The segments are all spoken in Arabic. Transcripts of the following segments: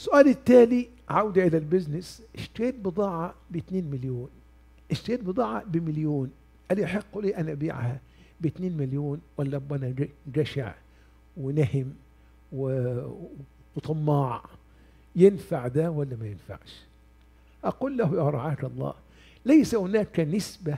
السؤال التالي، عودة إلى البزنس. اشتريت بضاعة ب2 مليون، اشتريت بضاعة ب1 مليون، هل يحق لي أن أبيعها ب2 مليون ولا أنا جشع ونهم وطماع؟ ينفع ده ولا ما ينفعش؟ أقول له يا رعاك الله، ليس هناك نسبة،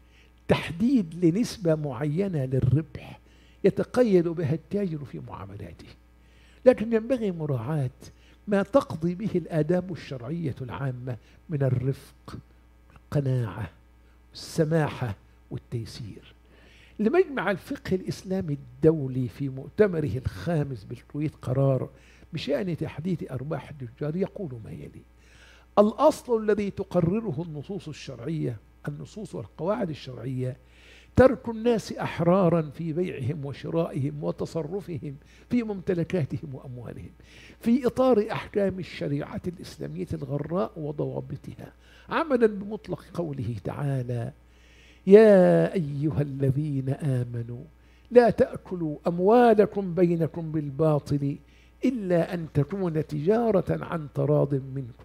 تحديد لنسبة معينة للربح يتقيد بها التاجر في معاملاته، لكن ينبغي مراعاة ما تقضي به الآداب الشرعية العامة من الرفق، القناعة، السماحة والتيسير. لمجمع الفقه الإسلامي الدولي في مؤتمره الخامس بالكويت قرار بشأن تحديد أرباح التجار يقول ما يلي: الأصل الذي تقرره النصوص الشرعية، النصوص والقواعد الشرعية، ترك الناس أحرارا في بيعهم وشرائهم وتصرفهم في ممتلكاتهم وأموالهم في إطار أحكام الشريعة الإسلامية الغراء وضوابطها، عملا بمطلق قوله تعالى: يا أيها الذين آمنوا لا تأكلوا أموالكم بينكم بالباطل إلا أن تكون تجارة عن تراض منكم.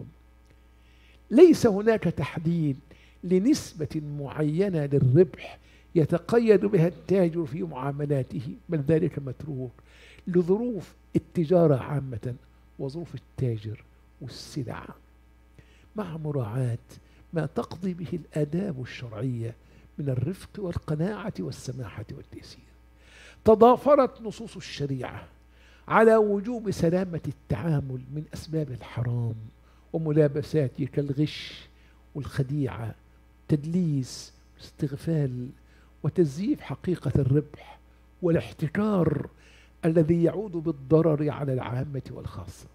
ليس هناك تحديد لنسبة معينة للربح يتقيد بها التاجر في معاملاته، بل ذلك متروك لظروف التجارة عامة وظروف التاجر والسلع، مع مراعاة ما تقضي به الآداب الشرعية من الرفق والقناعة والسماحة والتيسير. تضافرت نصوص الشريعة على وجوب سلامة التعامل من أسباب الحرام وملابساته كالغش والخديعة، تدليس، استغفال، وتزييف حقيقة الربح، والاحتكار الذي يعود بالضرر على العامة والخاصة.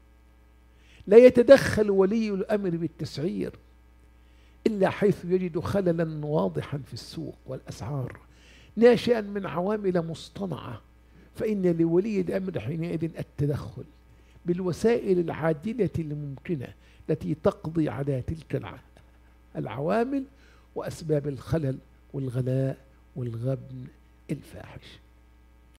لا يتدخل ولي الأمر بالتسعير إلا حيث يجد خللا واضحا في السوق والأسعار ناشئا من عوامل مصطنعة، فإن لولي الأمر حينئذ التدخل بالوسائل العادلة الممكنة التي تقضي على تلك العوامل وأسباب الخلل والغلاء والغبن الفاحش.